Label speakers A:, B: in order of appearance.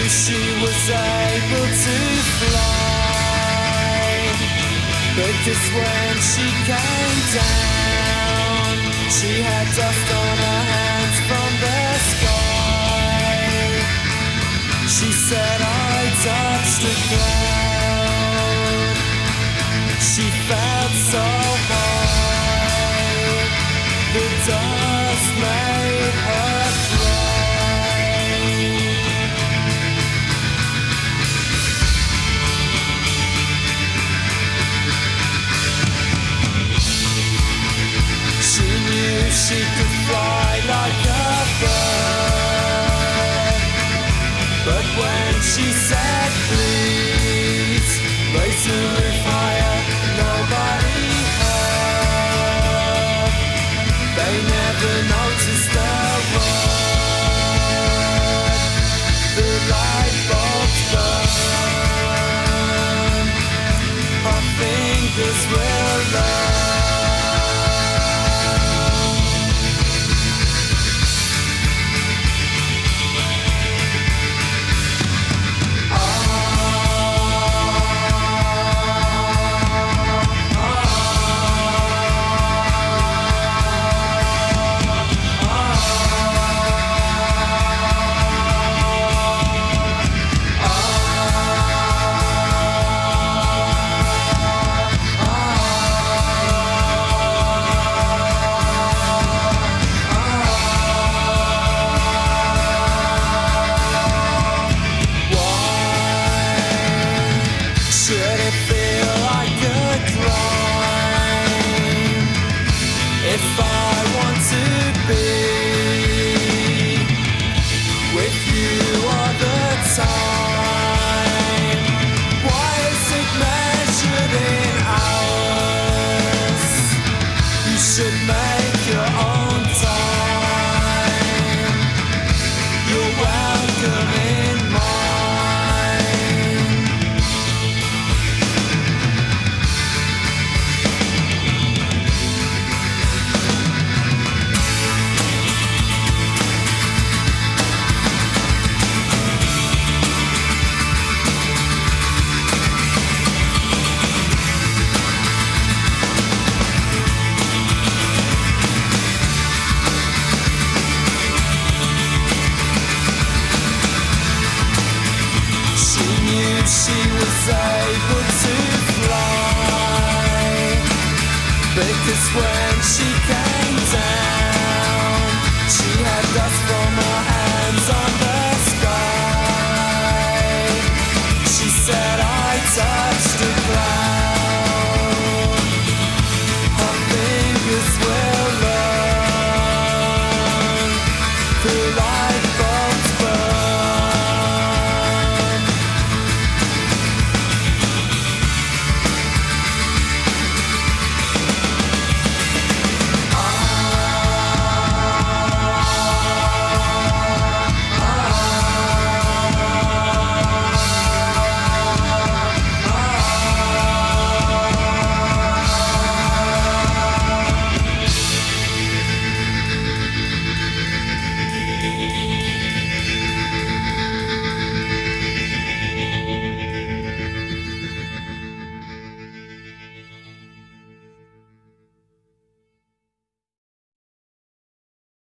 A: she was able to fly, because when she came down, she had dust on her hands from the sky. She said, I touched the ground. She felt so high, the dust made her fly. She knew she could fly like a bird, but when she said please, raise the roof higher, nobody heard. They never noticed the word. The light bulbs burn, our fingers will learn. Should it feel like a crime if I want to be with you all the time? Why is it measured in hours? You should make your own time. You're welcome in mine. She was able to fly, because when she came